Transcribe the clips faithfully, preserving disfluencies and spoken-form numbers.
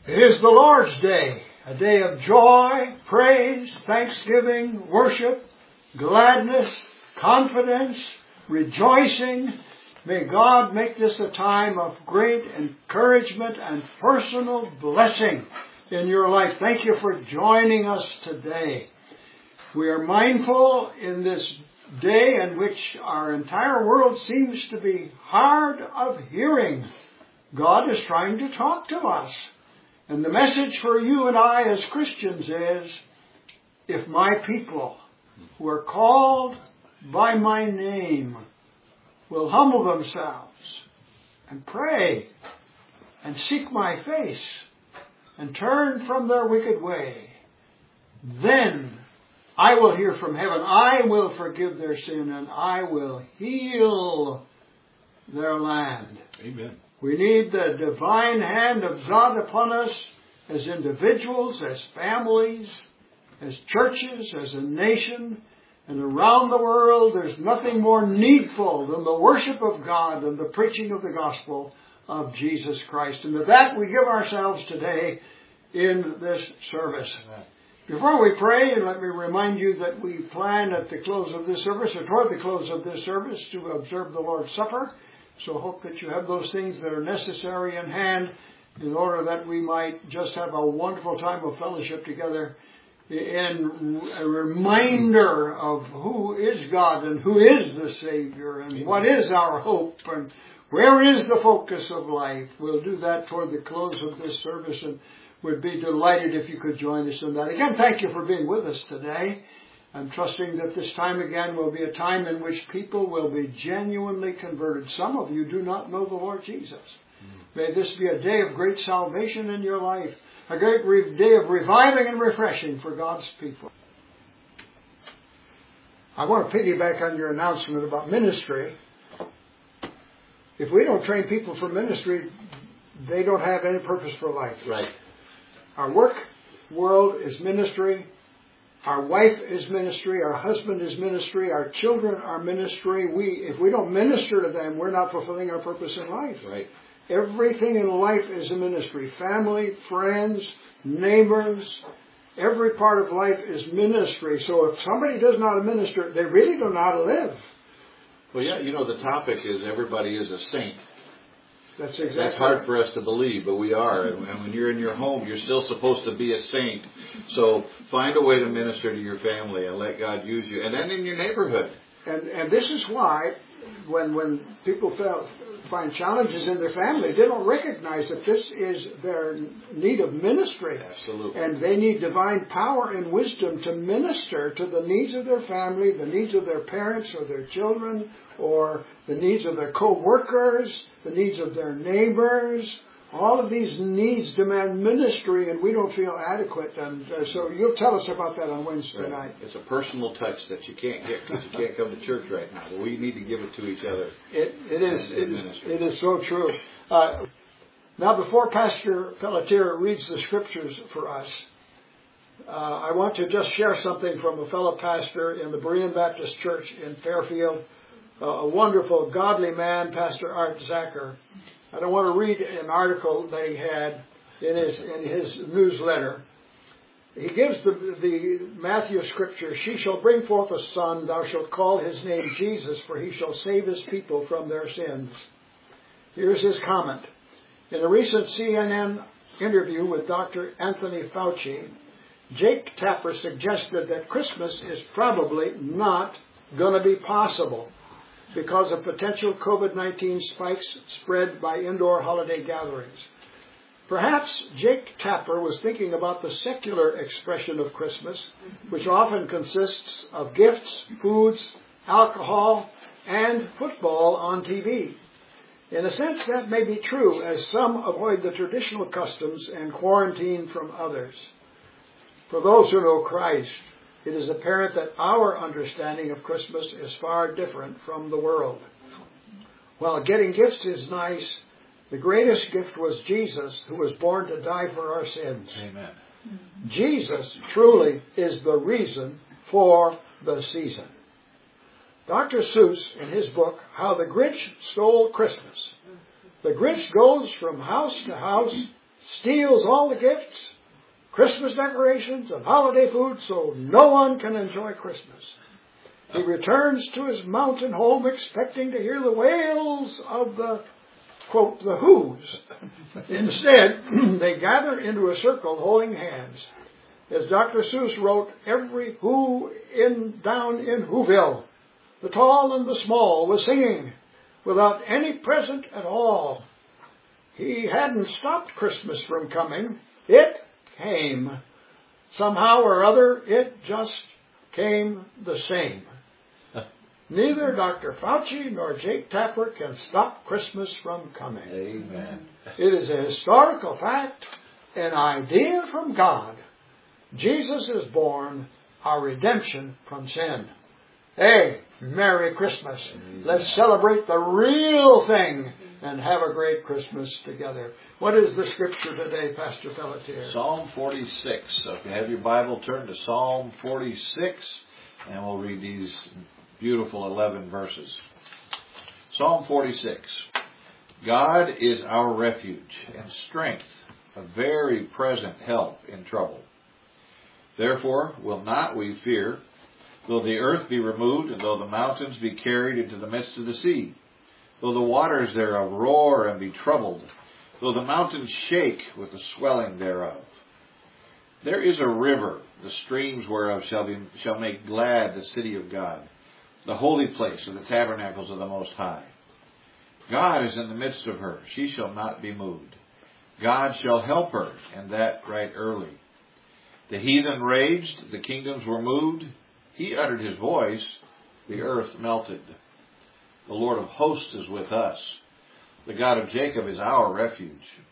It is the Lord's Day, a day of joy, praise, thanksgiving, worship, gladness, confidence, rejoicing. May God make this a time of great encouragement and personal blessing in your life. Thank you for joining us today. We are mindful in this day in which our entire world seems to be hard of hearing. God is trying to talk to us. And the message for you and I as Christians is, if my people who are called by my name will humble themselves and pray and seek my face and turn from their wicked way, then I will hear from heaven, I will forgive their sin, and I will heal their land. Amen. We need the divine hand of God upon us as individuals, as families, as churches, as a nation, and around the world. There's nothing more needful than the worship of God and the preaching of the gospel of Jesus Christ. And to that we give ourselves today in this service. Before we pray, let me remind you that we plan at the close of this service, or toward the close of this service, to observe the Lord's Supper. So hope that you have those things that are necessary in hand in order that we might just have a wonderful time of fellowship together in a reminder of who is God and who is the Savior and what is our hope and where is the focus of life. We'll do that toward the close of this service and would be delighted if you could join us in that. Again, thank you for being with us today. I'm trusting that this time again will be a time in which people will be genuinely converted. Some of you do not know the Lord Jesus. May this be a day of great salvation in your life, a great re- day of reviving and refreshing for God's people. I want to piggyback on your announcement about ministry. If we don't train people for ministry, they don't have any purpose for life. Right. Our work world is ministry. Our wife is ministry. Our husband is ministry. Our children are ministry. We, if we don't minister to them, we're not fulfilling our purpose in life. Right. Everything in life is a ministry. Family, friends, neighbors, every part of life is ministry. So if somebody doesn't know how to minister, they really don't know how to live. Well, yeah, you know, the topic is everybody is a saint. That's exactly That's hard right. for us to believe, but we are. And when you're in your home, you're still supposed to be a saint. So find a way to minister to your family and let God use you. And then in your neighborhood. And and this is why when when people felt, find challenges in their family, they don't recognize that this is their need of ministry. Absolutely. And they need divine power and wisdom to minister to the needs of their family, the needs of their parents or their children, or the needs of their co-workers, the needs of their neighbors. All of these needs demand ministry, and we don't feel adequate. And uh, so you'll tell us about that on Wednesday Right. night. It's a personal touch that you can't get because you can't come to church right now. But we need to give it to each other. It, it is it, it is so true. Uh, now, before Pastor Pelletier reads the scriptures for us, uh, I want to just share something from a fellow pastor in the Berean Baptist Church in Fairfield, uh, a wonderful, godly man, Pastor Art Zacher. I don't want to read an article that he had in his in his newsletter. He gives the, the Matthew scripture, "She shall bring forth a son, thou shalt call his name Jesus, for he shall save his people from their sins." Here's his comment. In a recent C N N interview with Doctor Anthony Fauci, Jake Tapper suggested that Christmas is probably not going to be possible because of potential COVID nineteen spikes spread by indoor holiday gatherings. Perhaps Jake Tapper was thinking about the secular expression of Christmas, which often consists of gifts, foods, alcohol, and football on T V. In a sense, that may be true, as some avoid the traditional customs and quarantine from others. For those who know Christ, it is apparent that our understanding of Christmas is far different from the world. While getting gifts is nice, the greatest gift was Jesus, who was born to die for our sins. Amen. Jesus truly is the reason for the season. Doctor Seuss, in his book, How the Grinch Stole Christmas, the Grinch goes from house to house steals all the gifts, Christmas decorations, and holiday food, so no one can enjoy Christmas. He returns to his mountain home expecting to hear the wails of the, quote, the Who's. Instead, they gather into a circle holding hands. As Doctor Seuss wrote, every Who in down in Whoville, the tall and the small, was singing without any present at all. He hadn't stopped Christmas from coming. It came. Somehow or other, it just came the same. Neither Doctor Fauci nor Jake Tapper can stop Christmas from coming. Amen. It is a historical fact, an idea from God. Jesus is born, our redemption from sin. Hey, Merry Christmas. Amen. Let's celebrate the real thing and have a great Christmas together. What is the scripture today, Pastor Pelletier? Psalm forty-six. So if you have your Bible, turn to Psalm forty-six, and we'll read these beautiful eleven verses. Psalm forty-six. God is our refuge and strength, a very present help in trouble. Therefore will not we fear, though the earth be removed, and though the mountains be carried into the midst of the sea, though the waters thereof roar and be troubled, though the mountains shake with the swelling thereof. There is a river, the streams whereof shall be shall make glad the city of God, the holy place of the tabernacles of the Most High. God is in the midst of her, she shall not be moved. God shall help her, and that right early. The heathen raged, the kingdoms were moved. He uttered his voice, the earth melted. The Lord of hosts is with us. The God of Jacob is our refuge.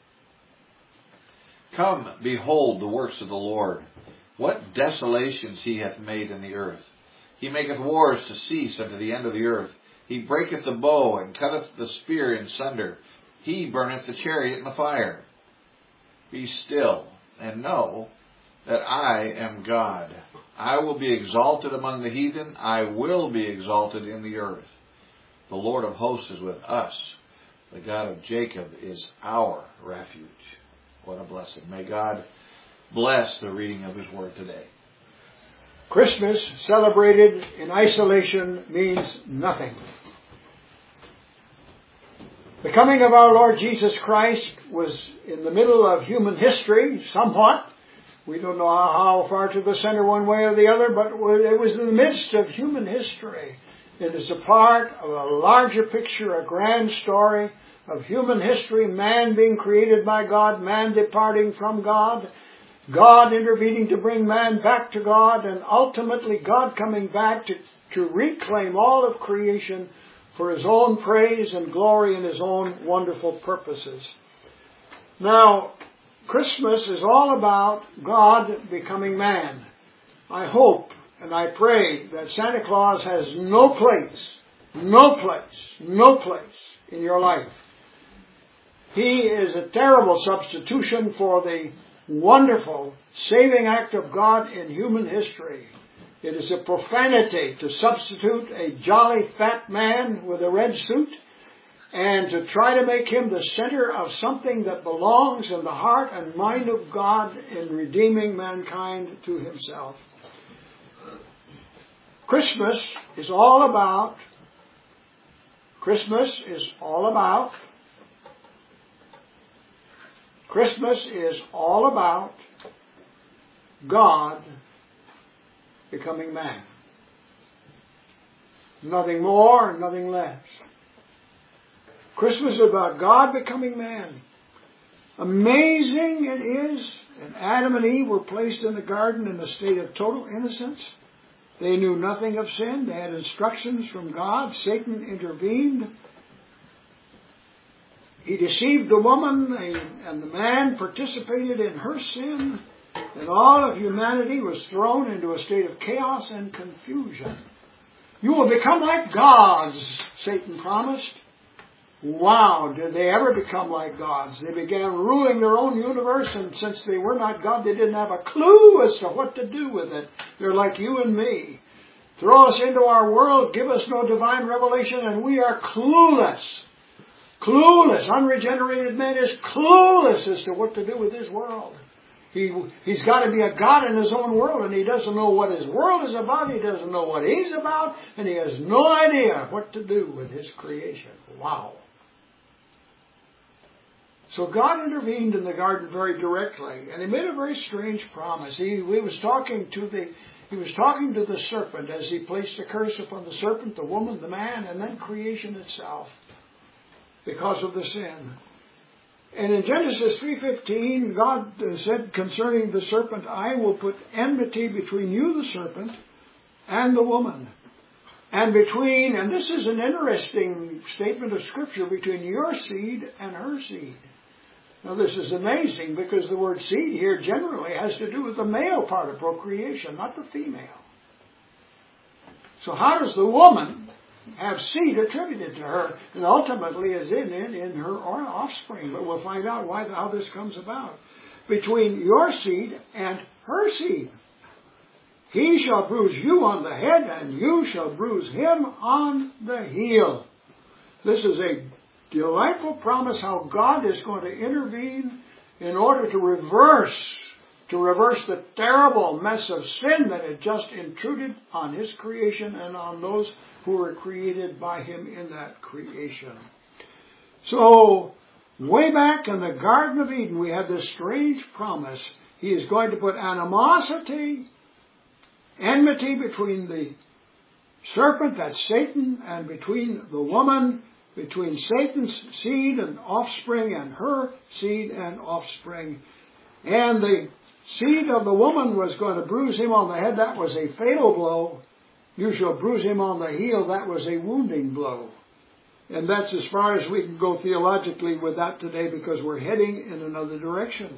Come, behold the works of the Lord. What desolations he hath made in the earth. He maketh wars to cease unto the end of the earth. He breaketh the bow, and cutteth the spear in sunder. He burneth the chariot in the fire. Be still, and know that I am God. I will be exalted among the heathen. I will be exalted in the earth. The Lord of hosts is with us. The God of Jacob is our refuge. What a blessing. May God bless the reading of his word today. Christmas celebrated in isolation means nothing. The coming of our Lord Jesus Christ was in the middle of human history, somewhat. We don't know how far to the center one way or the other, but it was in the midst of human history. It is a part of a larger picture, a grand story of human history, man being created by God, man departing from God, God intervening to bring man back to God, and ultimately God coming back to, to reclaim all of creation for his own praise and glory and his own wonderful purposes. Now, Christmas is all about God becoming man. I hope and I pray that Santa Claus has no place, no place, no place in your life. He is a terrible substitution for the wonderful saving act of God in human history. It is a profanity to substitute a jolly fat man with a red suit and to try to make him the center of something that belongs in the heart and mind of God in redeeming mankind to himself. Christmas is all about, Christmas is all about, Christmas is all about God becoming man. Nothing more, nothing less. Christmas is about God becoming man. Amazing it is, and Adam and Eve were placed in the garden in a state of total innocence. They knew nothing of sin. They had instructions from God. Satan intervened. He deceived the woman, and the man participated in her sin, and all of humanity was thrown into a state of chaos and confusion. You will become like gods, Satan promised. Wow, did they ever become like gods? They began ruling their own universe, and since they were not God, they didn't have a clue as to what to do with it. They're like you and me. Throw us into our world, give us no divine revelation, and we are clueless. Clueless. Unregenerated man is clueless as to what to do with his world. He, he's got to be a God in his own world, and he doesn't know what his world is about, he doesn't know what he's about, and he has no idea what to do with his creation. Wow. So God intervened in the garden very directly, and he made a very strange promise. He, he was talking to the he was talking to the serpent as he placed a curse upon the serpent, the woman, the man, and then creation itself because of the sin. And in Genesis three fifteen, God said concerning the serpent, I will put enmity between you, the serpent, and the woman. And between, and this is an interesting statement of Scripture, between your seed and her seed. Now this is amazing because the word seed here generally has to do with the male part of procreation, not the female. So how does the woman have seed attributed to her, and ultimately is in in, in her offspring? But we'll find out why how this comes about. Between your seed and her seed. He shall bruise you on the head, and you shall bruise him on the heel. This is a delightful promise how God is going to intervene in order to reverse, to reverse the terrible mess of sin that had just intruded on his creation and on those who were created by him in that creation. So, way back in the Garden of Eden, we had this strange promise. He is going to put animosity, enmity between the serpent, that's Satan, and between the woman, between Satan's seed and offspring and her seed and offspring. And the seed of the woman was going to bruise him on the head. That was a fatal blow. You shall bruise him on the heel. That was a wounding blow. And that's as far as we can go theologically with that today, because we're heading in another direction.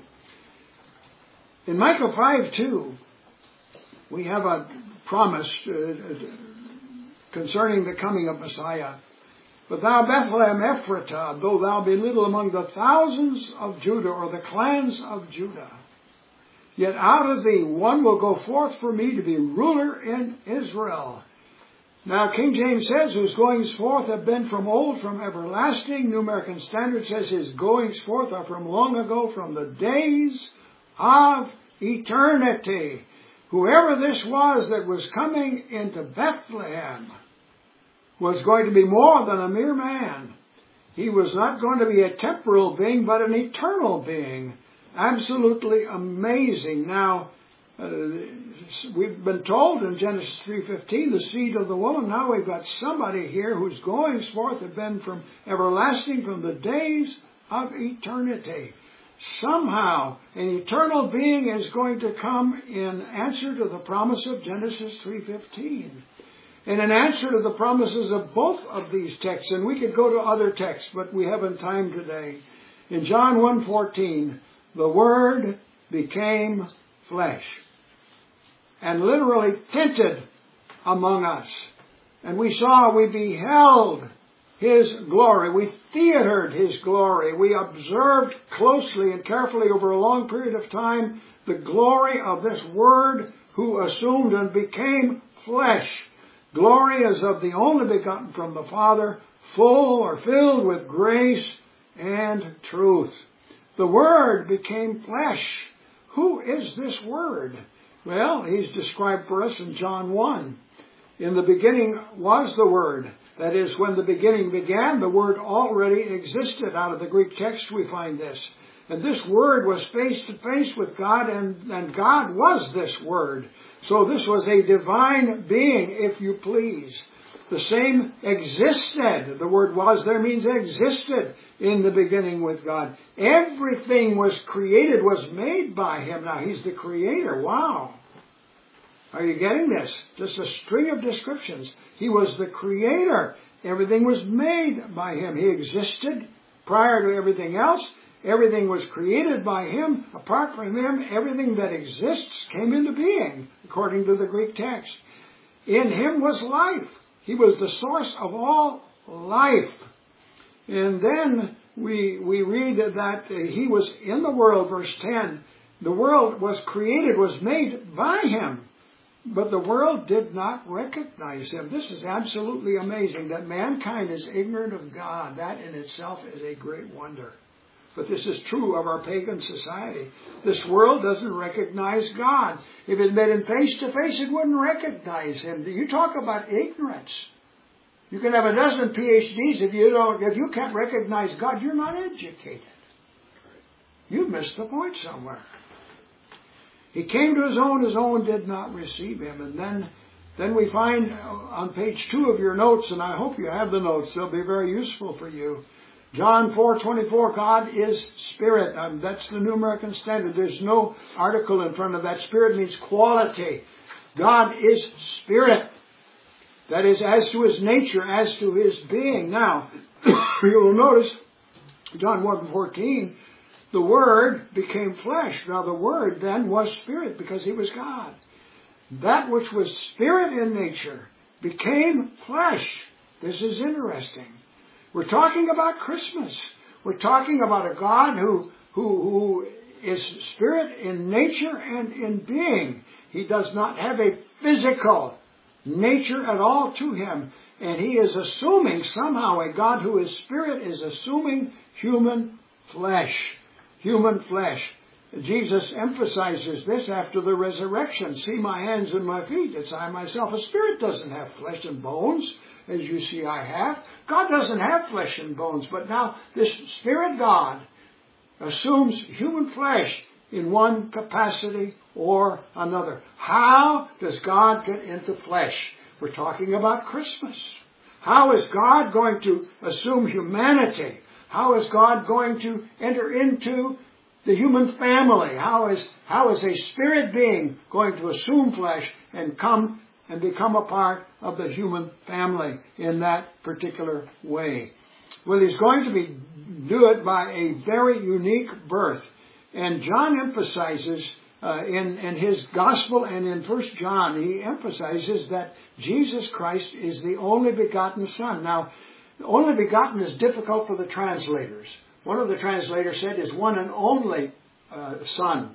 In Micah five two, we have a promise uh, concerning the coming of Messiah. But thou, Bethlehem Ephratah, though thou be little among the thousands of Judah, or the clans of Judah, yet out of thee one will go forth for me to be ruler in Israel. Now, King James says, whose goings forth have been from old, from everlasting. New American Standard says, his goings forth are from long ago, from the days of eternity. Whoever this was that was coming into Bethlehem was going to be more than a mere man. He was not going to be a temporal being, but an eternal being. Absolutely amazing. Now, uh, we've been told in Genesis three fifteen, the seed of the woman. Now we've got somebody here whose goings forth have been from everlasting, from the days of eternity. Somehow, an eternal being is going to come in answer to the promise of Genesis three fifteen. And in answer to the promises of both of these texts, and we could go to other texts, but we haven't time today. In John one fourteen, the Word became flesh and literally tinted among us. And we saw, we beheld his glory. We theatered his glory. We observed closely and carefully over a long period of time the glory of this Word who assumed and became flesh. Glory as of the only begotten from the Father, full or filled with grace and truth. The Word became flesh. Who is this Word? Well, he's described for us in John one. In the beginning was the Word. That is, when the beginning began, the Word already existed. Out of the Greek text we find this. And this Word was face to face with God, and, and God was this Word. So this was a divine being, if you please. The same existed. The word was there means existed in the beginning with God. Everything was created, was made by him. Now, he's the creator. Wow. Are you getting this? Just a string of descriptions. He was the creator. Everything was made by him. He existed prior to everything else. Everything was created by him. Apart from him, everything that exists came into being, according to the Greek text. In him was life. He was the source of all life. And then we we read that he was in the world, verse ten. The world was created, was made by him. but the world did not recognize him. This is absolutely amazing that mankind is ignorant of God. That in itself is a great wonder. But this is true of our pagan society. This world doesn't recognize God. If it met him face to face, it wouldn't recognize him. You talk about ignorance. You can have a dozen P H Ds if you don't, if you can't recognize God, you're not educated. You've missed the point somewhere. He came to his own, his own did not receive him. And then, then we find on page two of your notes, and I hope you have the notes, they'll be very useful for you. John four twenty-four, God is Spirit. Um, that's the New American Standard. There's no article in front of that. Spirit means quality. God is Spirit. That is, as to his nature, as to his being. Now, you will notice, John one fourteen, the Word became flesh. Now, the Word then was Spirit because he was God. That which was Spirit in nature became flesh. This is interesting. We're talking about Christmas. We're talking about a God who, who, who is Spirit in nature and in being. He does not have a physical nature at all to him. And he is assuming somehow, a God who is Spirit is assuming human flesh. Human flesh. Jesus emphasizes this after the resurrection. See my hands and my feet. It's I myself. A spirit doesn't have flesh and bones, as you see I have. God doesn't have flesh and bones. But now this Spirit God assumes human flesh in one capacity or another. How does God get into flesh? We're talking about Christmas. How is God going to assume humanity? How is God going to enter into the human family? How is, how is a spirit being going to assume flesh and come and become a part of the human family in that particular way? Well, he's going to be do it by a very unique birth. And John emphasizes uh, in, in his gospel and in First John, he emphasizes that Jesus Christ is the only begotten Son. Now, only begotten is difficult for the translators. One of the translators said is one and only uh, Son.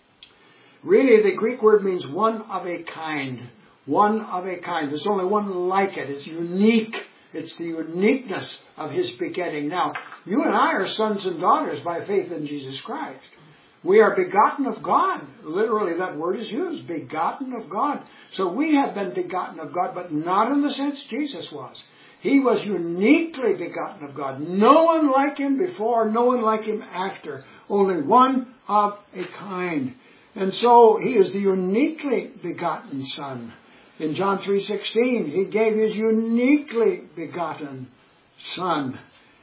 Really, the Greek word means one of a kind. One of a kind. There's only one like it. It's unique. It's the uniqueness of his begetting. Now, you and I are sons and daughters by faith in Jesus Christ. We are begotten of God. Literally, that word is used. Begotten of God. So we have been begotten of God, but not in the sense Jesus was. He was uniquely begotten of God. No one like him before, no one like him after. Only one of a kind. And so he is the uniquely begotten Son. In John three sixteen, he gave his uniquely begotten Son.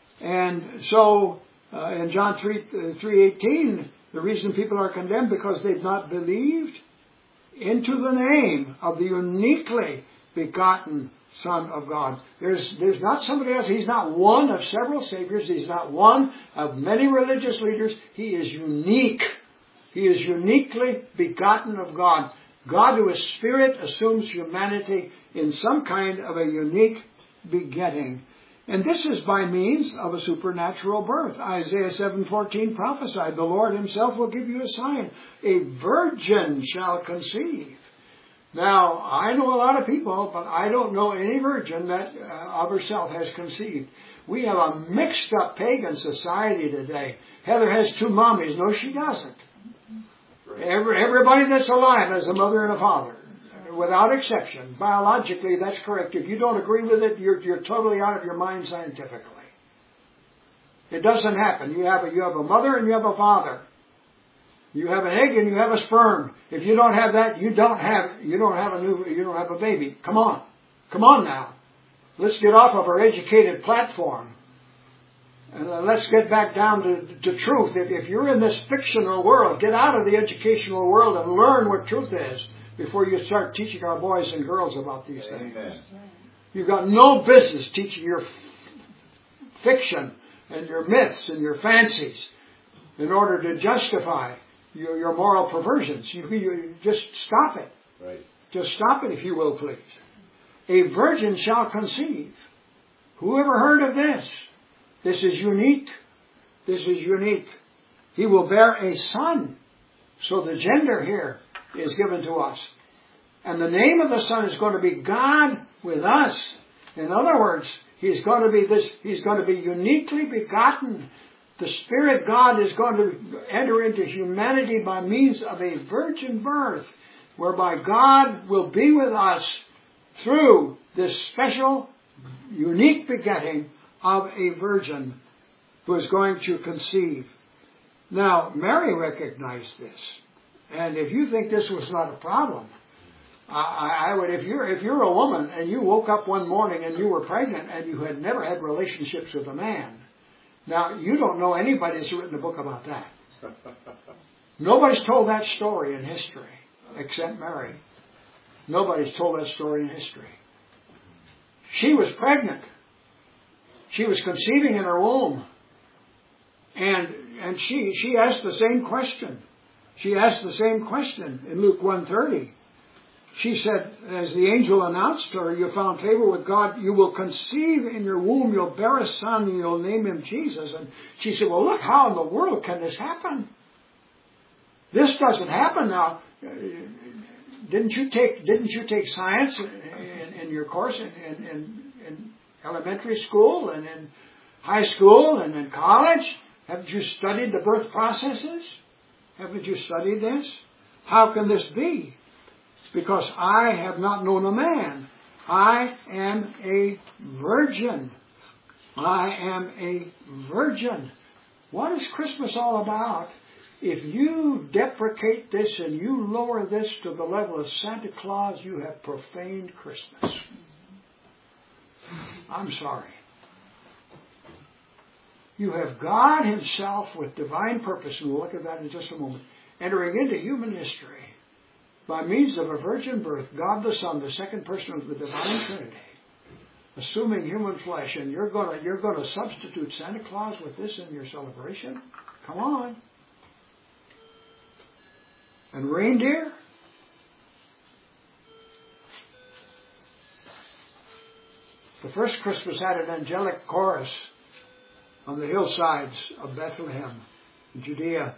And so uh, in John three eighteen, the reason people are condemned because they've not believed into the name of the uniquely begotten Son of God. There's, there's not somebody else. He's not one of several saviors. He's not one of many religious leaders. He is unique. He is uniquely begotten of God. God, who is Spirit, assumes humanity in some kind of a unique begetting. And this is by means of a supernatural birth. Isaiah seven fourteen prophesied, the Lord himself will give you a sign. A virgin shall conceive. Now, I know a lot of people, but I don't know any virgin that uh, of herself has conceived. We have a mixed up pagan society today. Heather has two mommies. No, she doesn't. Every, everybody that's alive has a mother and a father, without exception. Biologically, that's correct. If you don't agree with it, you're, you're totally out of your mind scientifically. It doesn't happen. You have a, you have a mother and you have a father. You have an egg and you have a sperm. If you don't have that, you don't have you don't have a new you don't have a baby. Come on, come on now. Let's get off of our educated platform and uh, let's get back down to, to truth. If, if you're in this fictional world, get out of the educational world and learn what truth is before you start teaching our boys and girls about these things. Amen. You've got no business teaching your f- fiction and your myths and your fancies in order to justify Your, your moral perversions. You, you just stop it. Right. Just stop it, if you will, please. A virgin shall conceive. Who ever heard of this? This is unique. This is unique. He will bear a son. So the gender here is given to us. And the name of the Son is going to be God with us. In other words, He's going to be this, He's going to be uniquely begotten. The Spirit God is going to enter into humanity by means of a virgin birth, whereby God will be with us through this special, unique begetting of a virgin who is going to conceive. Now, Mary recognized this. And if you think this was not a problem, I, I would, if you're, if you're a woman and you woke up one morning and you were pregnant and you had never had relationships with a man, now you don't know anybody that's written a book about that. Nobody's told that story in history except Mary. Nobody's told that story in history. She was pregnant. She was conceiving in her womb. And, and she, she asked the same question. She asked the same question in Luke one thirty. She said, as the angel announced to her, you found favor with God, you will conceive in your womb, you'll bear a son, and you'll name him Jesus. And she said, well, look, how in the world can this happen? This doesn't happen now. Didn't you take, didn't you take science in, in your course in, in, in elementary school and in high school and in college? Haven't you studied the birth processes? Haven't you studied this? How can this be? Because I have not known a man. I am a virgin. I am a virgin. What is Christmas all about? If you deprecate this and you lower this to the level of Santa Claus, you have profaned Christmas. I'm sorry. You have God Himself with divine purpose, and we'll look at that in just a moment, entering into human history by means of a virgin birth, God the Son, the second person of the divine Trinity, assuming human flesh, and you're going to you're going to substitute Santa Claus with this in your celebration? Come on. And reindeer? The first Christmas had an angelic chorus on the hillsides of Bethlehem in Judea.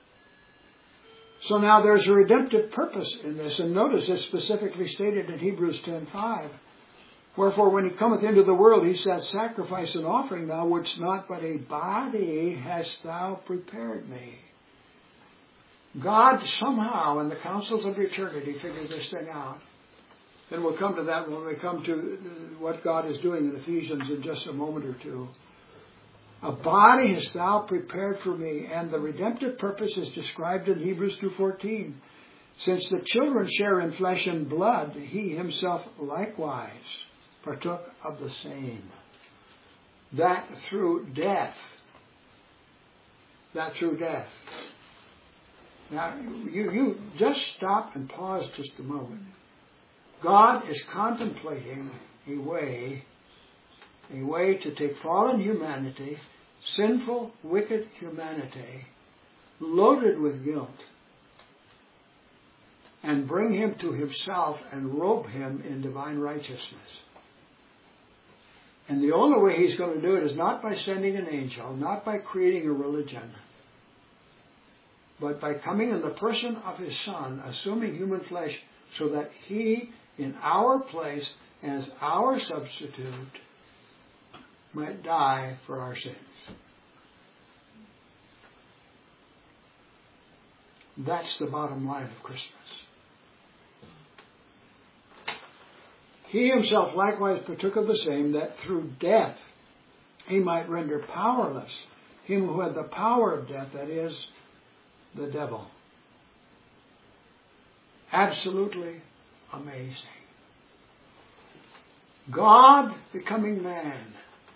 So now there's a redemptive purpose in this, and notice it's specifically stated in Hebrews ten five. Wherefore when He cometh into the world, He said, sacrifice and offering thou wouldst not, but a body hast thou prepared me. God somehow in the councils of eternity figured this thing out. And we'll come to that when we come to what God is doing in Ephesians in just a moment or two. A body hast thou prepared for me, and the redemptive purpose is described in Hebrews two fourteen. Since the children share in flesh and blood, He Himself likewise partook of the same. That through death. That through death. Now, you, you just stop and pause just a moment. God is contemplating a way, a way to take fallen humanity, sinful, wicked humanity, loaded with guilt, and bring him to Himself and robe him in divine righteousness. And the only way He's going to do it is not by sending an angel, not by creating a religion, but by coming in the person of His Son, assuming human flesh, so that He, in our place, as our substitute, might die for our sins. That's the bottom line of Christmas. He Himself likewise partook of the same, that through death He might render powerless him who had the power of death, that is, the devil. Absolutely amazing. God becoming man.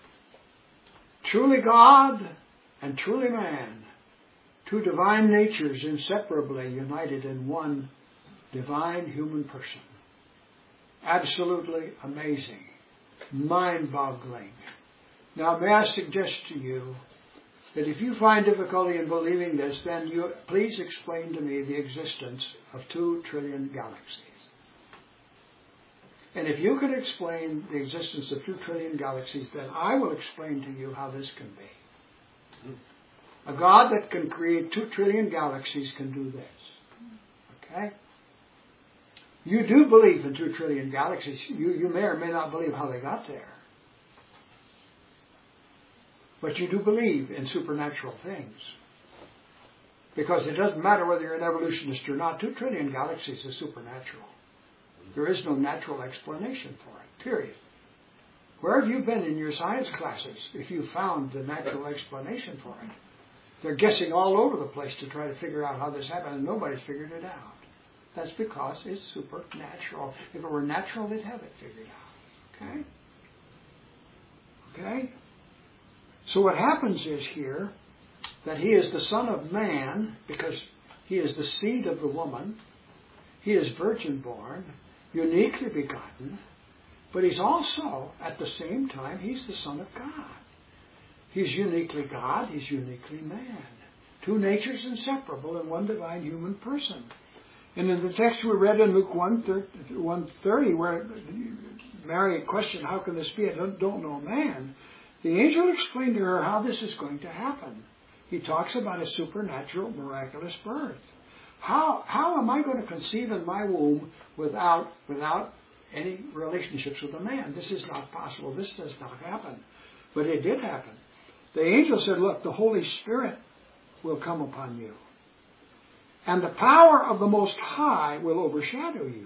Truly God and truly man. Two divine natures inseparably united in one divine human person. Absolutely amazing. Mind-boggling. Now may I suggest to you that if you find difficulty in believing this, then you please explain to me the existence of two trillion galaxies. And if you can explain the existence of two trillion galaxies, then I will explain to you how this can be. A God that can create two trillion galaxies can do this. Okay? You do believe in two trillion galaxies. You, you may or may not believe how they got there. But you do believe in supernatural things. Because it doesn't matter whether you're an evolutionist or not. Two trillion galaxies is supernatural. There is no natural explanation for it. Period. Where have you been in your science classes if you found the natural explanation for it? They're guessing all over the place to try to figure out how this happened, and nobody's figured it out. That's because it's supernatural. If it were natural, they'd have it figured out. Okay? Okay? So what happens is here that he is the Son of Man because he is the seed of the woman. He is virgin born, uniquely begotten, but he's also, at the same time, he's the Son of God. He's uniquely God, he's uniquely man. Two natures inseparable in one divine human person. And in the text we read in Luke one thirty, where Mary questioned, how can this be? I don't, don't know man. The angel explained to her how this is going to happen. He talks about a supernatural, miraculous birth. How how am I going to conceive in my womb without without any relationships with a man? This is not possible. This does not happen. But it did happen. The angel said, look, the Holy Spirit will come upon you. And the power of the Most High will overshadow you.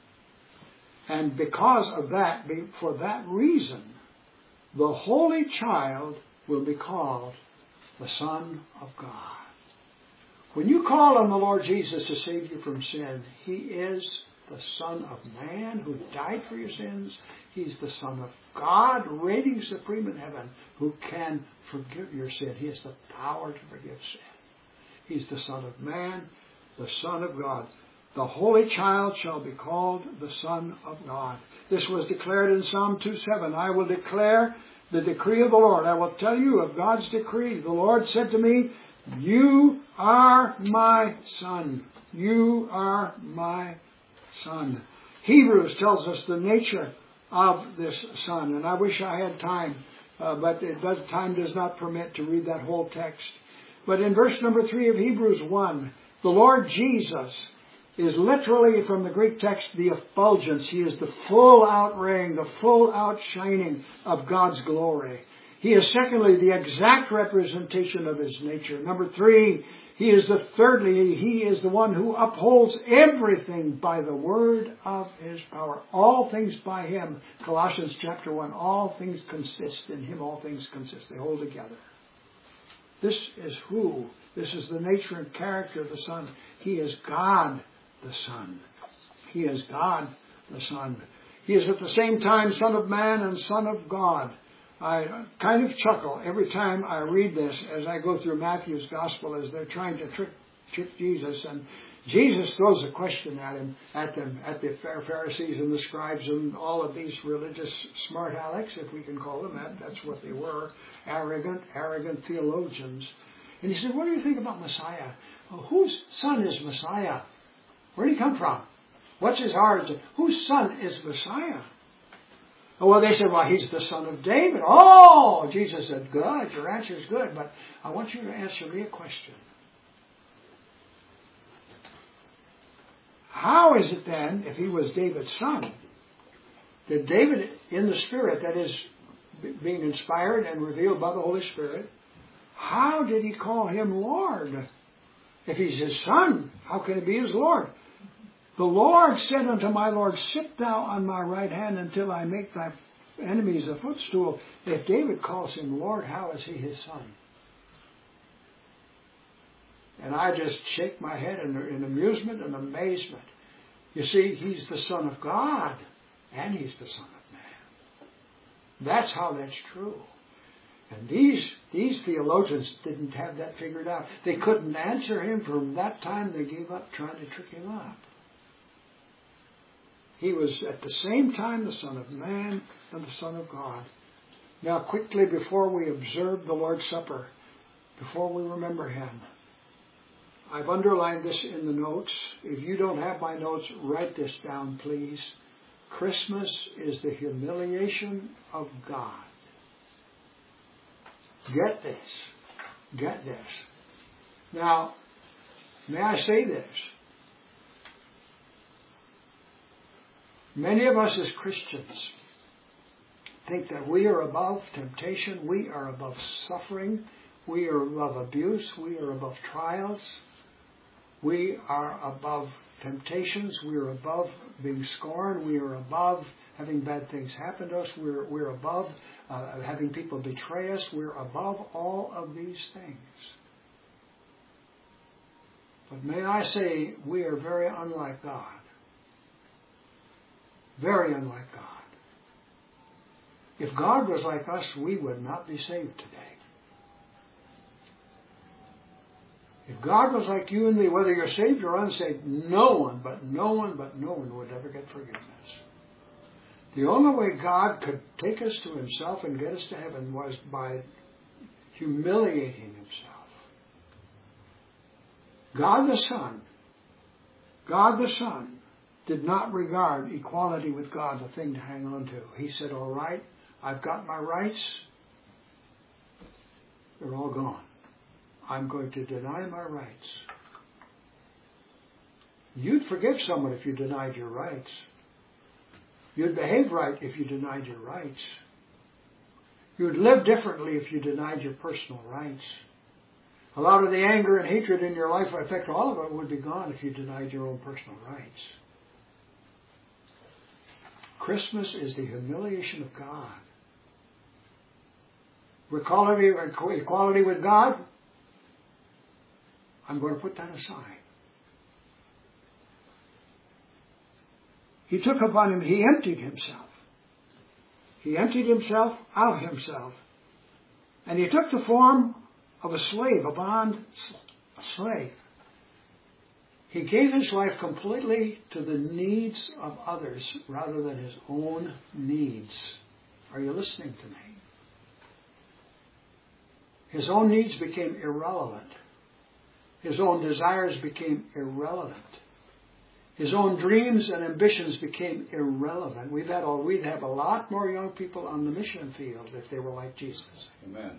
And because of that, for that reason, the Holy Child will be called the Son of God. When you call on the Lord Jesus to save you from sin, He is the Son of Man who died for your sins. He's the Son of God, reigning supreme in heaven, who can forgive your sin. He has the power to forgive sin. He's the Son of Man, the Son of God. The Holy Child shall be called the Son of God. This was declared in Psalm two seven. I will declare the decree of the Lord. I will tell you of God's decree. The Lord said to me, you are my Son. You are my Son. Hebrews tells us the nature of this Son. And I wish I had time, uh, but it does, time does not permit to read that whole text. But in verse number three of Hebrews one, the Lord Jesus is literally, from the Greek text, the effulgence. He is the full outraying, the full outshining of God's glory. He is, secondly, the exact representation of His nature. Number three, He is the thirdly, He is the one who upholds everything by the word of His power. All things by Him. Colossians chapter one, all things consist in Him. All things consist. They hold together. This is who, this is the nature and character of the Son. He is God the Son. He is God the Son. He is at the same time Son of Man and Son of God. I kind of chuckle every time I read this as I go through Matthew's Gospel as they're trying to trick, trick Jesus. And Jesus throws a question at him, at them, at the Pharisees and the scribes and all of these religious smart alecks, if we can call them that. That's what they were. Arrogant, arrogant theologians. And he said, what do you think about Messiah? Well, whose son is Messiah? Where did he come from? What's his origin? Whose son is Messiah? Oh, well, they said, well, he's the son of David. Oh, Jesus said, good, your answer is good, but I want you to answer me a question. How is it then, if he was David's son, that David in the Spirit, that is being inspired and revealed by the Holy Spirit, how did he call him Lord? If he's his son, how can he be his Lord? The Lord said unto my Lord, sit thou on my right hand until I make thy enemies a footstool. If David calls him Lord, how is he his son? And I just shake my head in, in amusement and amazement. You see, he's the Son of God, and he's the Son of Man. That's how that's true. And these these theologians didn't have that figured out. They couldn't answer him. From that time, they gave up trying to trick him up. He was at the same time the Son of Man and the Son of God. Now, quickly, before we observe the Lord's Supper, before we remember Him, I've underlined this in the notes. If you don't have my notes, write this down, please. Christmas is the humiliation of God. Get this. Get this. Now, may I say this? Many of us as Christians think that we are above temptation, we are above suffering, we are above abuse, we are above trials, we are above temptations, we are above being scorned, we are above having bad things happen to us, we're, we're above uh, having people betray us, we're above all of these things. But may I say, we are very unlike God. Very unlike God. If God was like us, we would not be saved today. If God was like you and me, whether you're saved or unsaved, no one, but no one, but no one would ever get forgiveness. The only way God could take us to himself and get us to heaven was by humiliating himself. God the Son, God the Son did not regard equality with God a thing to hang on to. He said, all right, I've got my rights. They're all gone. I'm going to deny my rights. You'd forgive someone if you denied your rights. You'd behave right if you denied your rights. You'd live differently if you denied your personal rights. A lot of the anger and hatred in your life, in fact, all of it would be gone if you denied your own personal rights. Christmas is the humiliation of God. Equality, equality with God, I'm going to put that aside. He took upon him, he emptied himself. He emptied himself of himself. And he took the form of a slave, a bond a slave. He gave his life completely to the needs of others rather than his own needs. Are you listening to me? His own needs became irrelevant. His own desires became irrelevant. His own dreams and ambitions became irrelevant. We've had, all, we'd have a lot more young people on the mission field if they were like Jesus. Amen.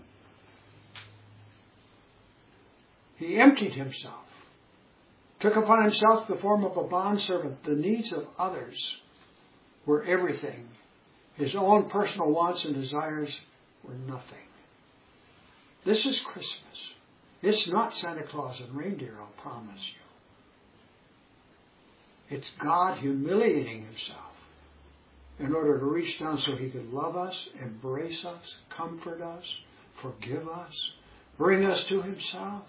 He emptied himself, took upon himself the form of a bondservant. The needs of others were everything. His own personal wants and desires were nothing. This is Christmas. It's not Santa Claus and reindeer, I'll promise you. It's God humiliating himself in order to reach down so he could love us, embrace us, comfort us, forgive us, bring us to himself.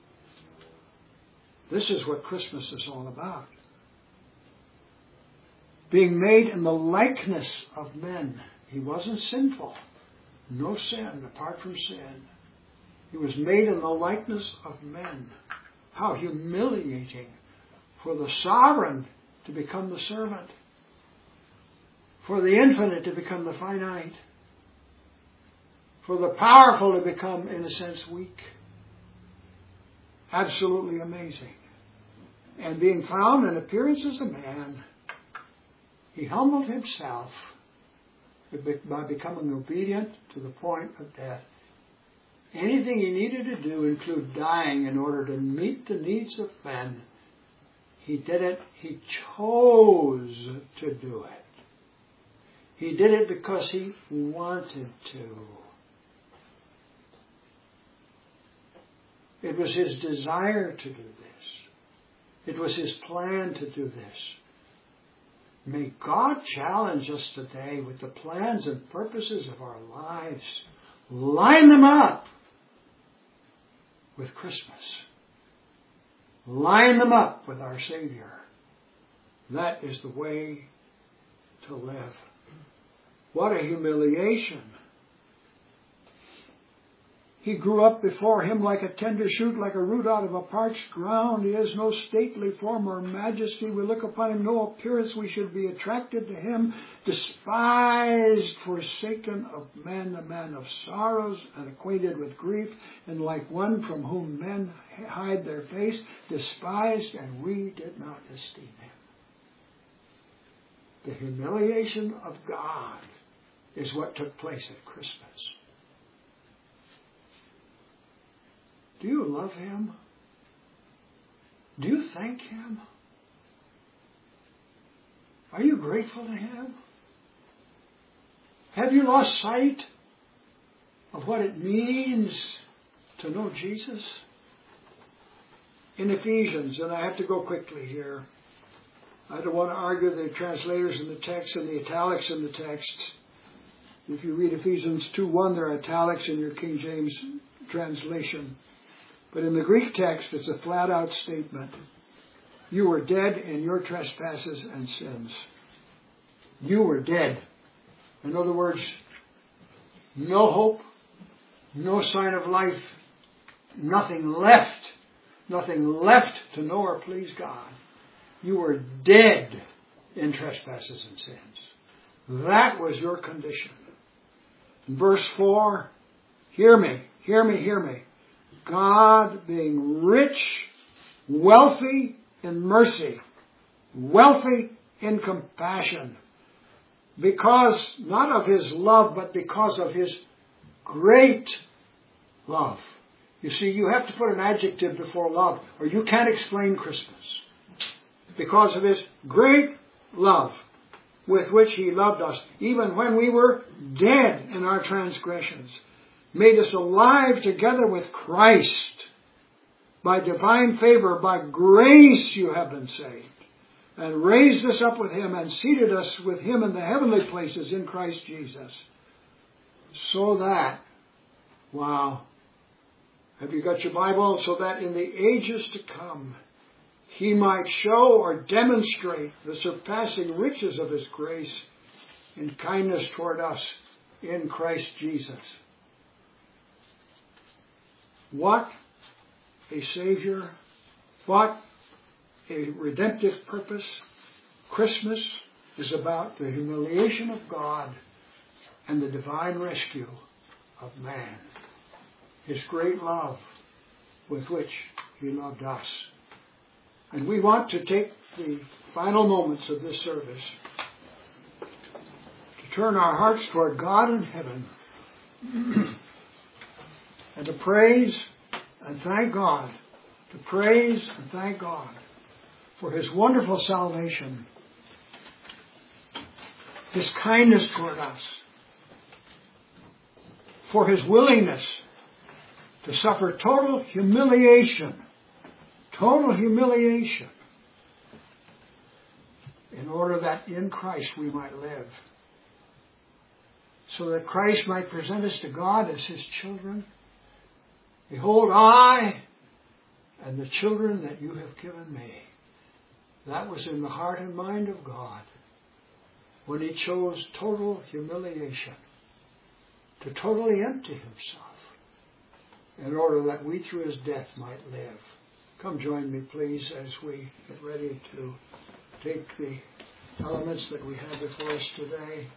This is what Christmas is all about. Being made in the likeness of men. He wasn't sinful. No sin apart from sin. He was made in the likeness of men. How humiliating for the sovereign to become the servant. For the infinite to become the finite. For the powerful to become, in a sense, weak. Absolutely amazing. And being found in appearance as a man, he humbled himself by becoming obedient to the point of death. Anything he needed to do include dying in order to meet the needs of men. He did it. He chose to do it. He did it because he wanted to. It was his desire to do this. It was his plan to do this. May God challenge us today with the plans and purposes of our lives. Line them up with Christmas. Line them up with our Savior. That is the way to live. What a humiliation. He grew up before him like a tender shoot, like a root out of a parched ground. He has no stately form or majesty. We look upon him, no appearance. We should be attracted to him. Despised, forsaken of men, a man of sorrows and acquainted with grief, and like one from whom men hide their face, despised, and we did not esteem him. The humiliation of God is what took place at Christmas. Do you love him? Do you thank him? Are you grateful to Him? Have you lost sight of what it means to know Jesus? In Ephesians, and I have to go quickly here. I don't want to argue the translators in the text and the italics in the text. If you read Ephesians two one, there are italics in your King James translation. But in the Greek text, it's a flat-out statement. You were dead in your trespasses and sins. You were dead. In other words, no hope, no sign of life, nothing left, nothing left to know or please God. You were dead in trespasses and sins. That was your condition. In verse four, hear me, hear me, hear me. God being rich, wealthy in mercy, wealthy in compassion, because not of His love, but because of His great love. You see, you have to put an adjective before love, or you can't explain Christmas. Because of His great love with which He loved us, even when we were dead in our transgressions, made us alive together with Christ. By divine favor, by grace you have been saved, and raised us up with Him and seated us with Him in the heavenly places in Christ Jesus. So that, wow, have you got your Bible? So that in the ages to come, He might show or demonstrate the surpassing riches of His grace in kindness toward us in Christ Jesus. What a Savior, what a redemptive purpose. Christmas is about the humiliation of God and the divine rescue of man. His great love with which He loved us. And we want to take the final moments of this service to turn our hearts toward God in heaven and to praise and thank God, to praise and thank God for His wonderful salvation, His kindness toward us, for His willingness to suffer total humiliation, total humiliation, in order that in Christ we might live, so that Christ might present us to God as His children. Behold, I and the children that you have given me. That was in the heart and mind of God when He chose total humiliation, to totally empty Himself in order that we through His death might live. Come join me, please, as we get ready to take the elements that we have before us today.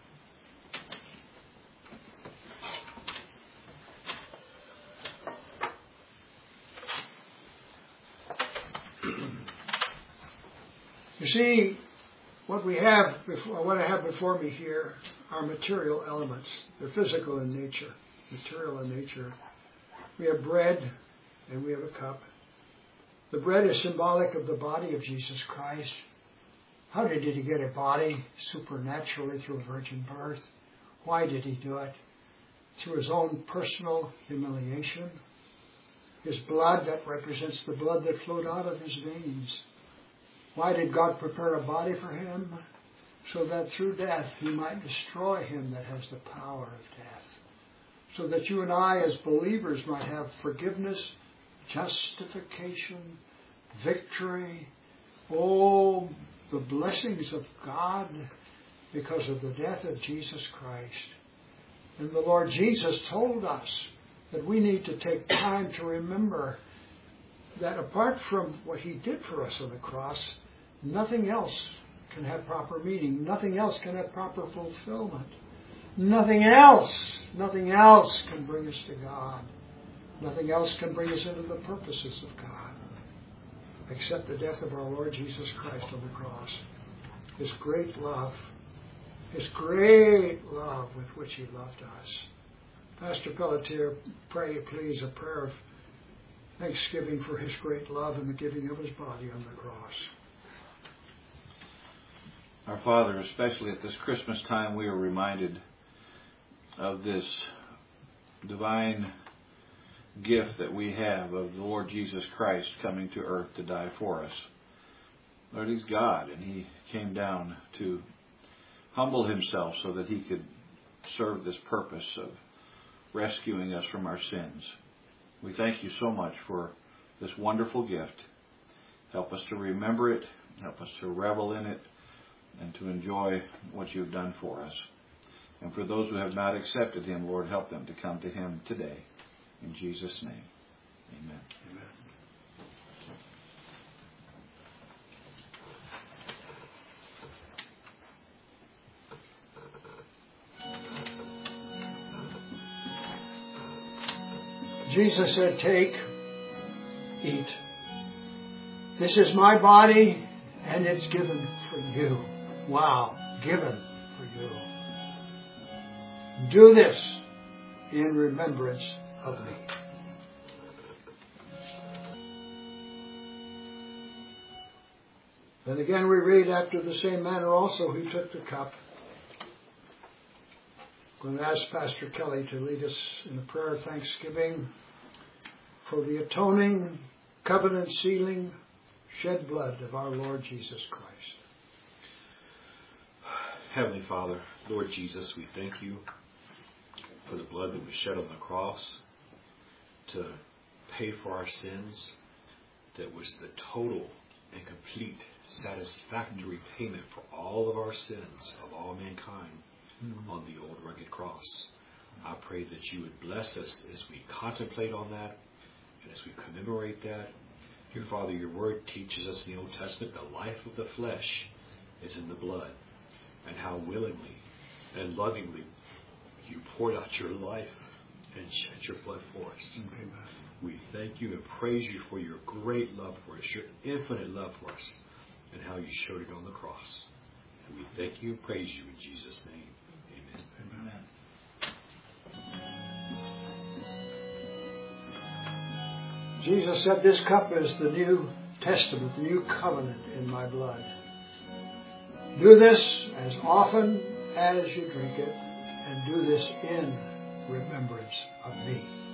You see, what we have, before, what I have before me here are material elements. They're physical in nature, material in nature. We have bread and we have a cup. The bread is symbolic of the body of Jesus Christ. How did He get a body? Supernaturally through a virgin birth. Why did He do it? Through His own personal humiliation. His blood, that represents the blood that flowed out of His veins. Why did God prepare a body for Him? So that through death He might destroy him that has the power of death. So that you and I as believers might have forgiveness, justification, victory, oh, the blessings of God because of the death of Jesus Christ. And the Lord Jesus told us that we need to take time to remember that apart from what He did for us on the cross, nothing else can have proper meaning. Nothing else can have proper fulfillment. Nothing else, nothing else can bring us to God. Nothing else can bring us into the purposes of God except the death of our Lord Jesus Christ on the cross. His great love, His great love with which He loved us. Pastor Pelletier, pray please a prayer of thanksgiving for His great love and the giving of His body on the cross. Our Our Father, especially at this Christmas time, we are reminded of this divine gift that we have of the Lord Jesus Christ coming to earth to die for us. Lord, He's God, and He came down to humble Himself so that He could serve this purpose of rescuing us from our sins. We thank You so much for this wonderful gift. Help us to remember it, help us to revel in it, and to enjoy what You've done for us. And for those who have not accepted Him, Lord, help them to come to Him today. In Jesus' name, amen. Amen. Jesus said, "Take, eat. This is my body, and it's given for you." Wow, given for you. Do this in remembrance of me. Then again we read, after the same manner also He took the cup. I'm going to ask Pastor Kelly to lead us in a prayer of thanksgiving for the atoning, covenant sealing, shed blood of our Lord Jesus Christ. Heavenly Father, Lord Jesus, we thank You for the blood that was shed on the cross to pay for our sins, that was the total and complete satisfactory payment for all of our sins of all mankind mm-hmm. on the old rugged cross. I pray that You would bless us as we contemplate on that and as we commemorate that. Dear Father, Your Word teaches us in the Old Testament the life of the flesh is in the blood, and how willingly and lovingly You poured out Your life and shed Your blood for us. Amen. We thank You and praise You for Your great love for us, Your infinite love for us, and how You showed it on the cross. And we thank You and praise You in Jesus' name. Amen. Amen. Jesus said, "This cup is the New Testament, the New Covenant in my blood. Do this as often as you drink it, and do this in remembrance of me."